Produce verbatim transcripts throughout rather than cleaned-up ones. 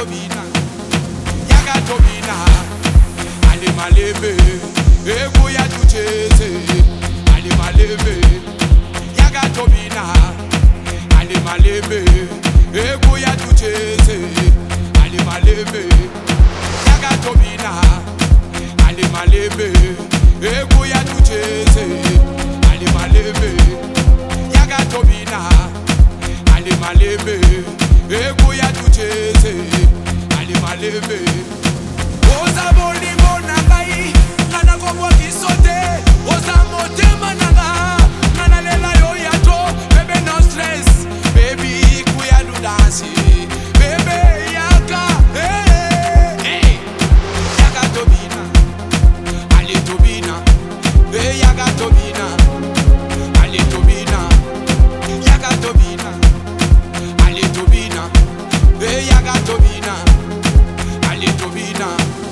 tobina, yaga tobina, ale malebe, ego ya tucheze, ale malebe, yaga tobina, ale malebe, ego ya tucheze, ale malebe, yaga tobina, ale malebe, ego ya tucheze, ale malebe, yaga tobina, ale malebe, ego ya tucheze, ale malebe. Oza bolingo nangai, nana kobwa kisote, oza motema nanga, nana lela yo yato, baby no stress, baby kuya do dance, baby yaga, hey, hey, yaga tobina, ale tobina, hey yaga tobina, ale tobina, yaga tobina, ale tobina, hey yaga tobina, ale tobina.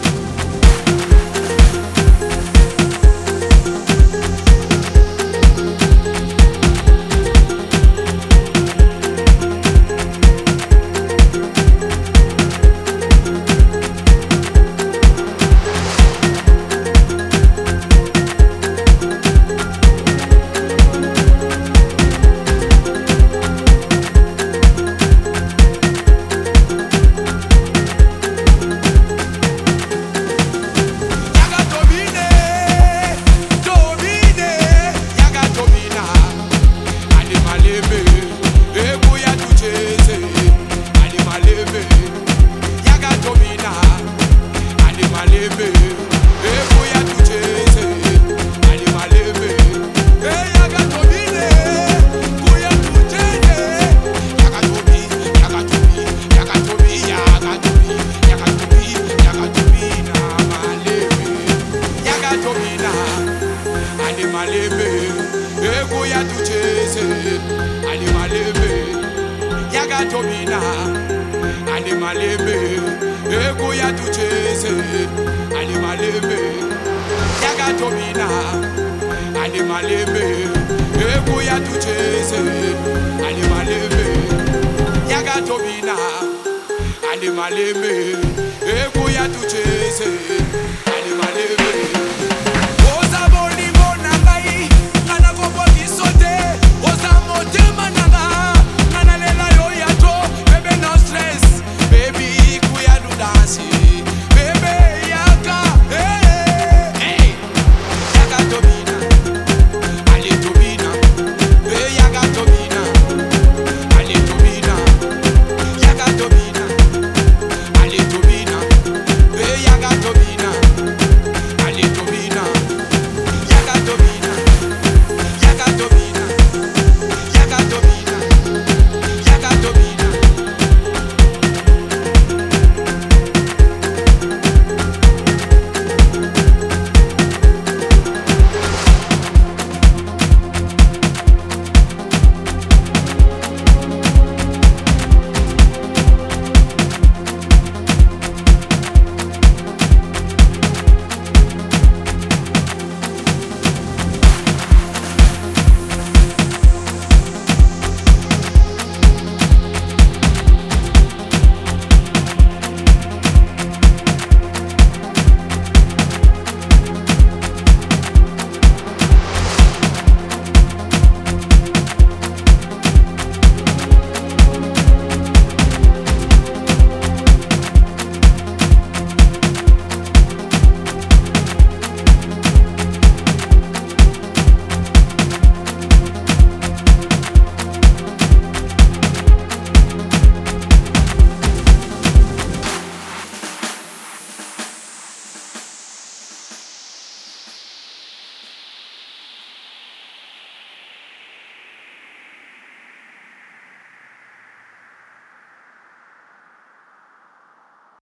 Ego ya tucheze, ale malebe, yaga tobina, ale malebe, ego ya tucheze, ale malebe, yaga tobina, ale malebe, ego ya tucheze, ale malebe, yaga tobina, ale malebe, ego ya tucheze, ale malebe.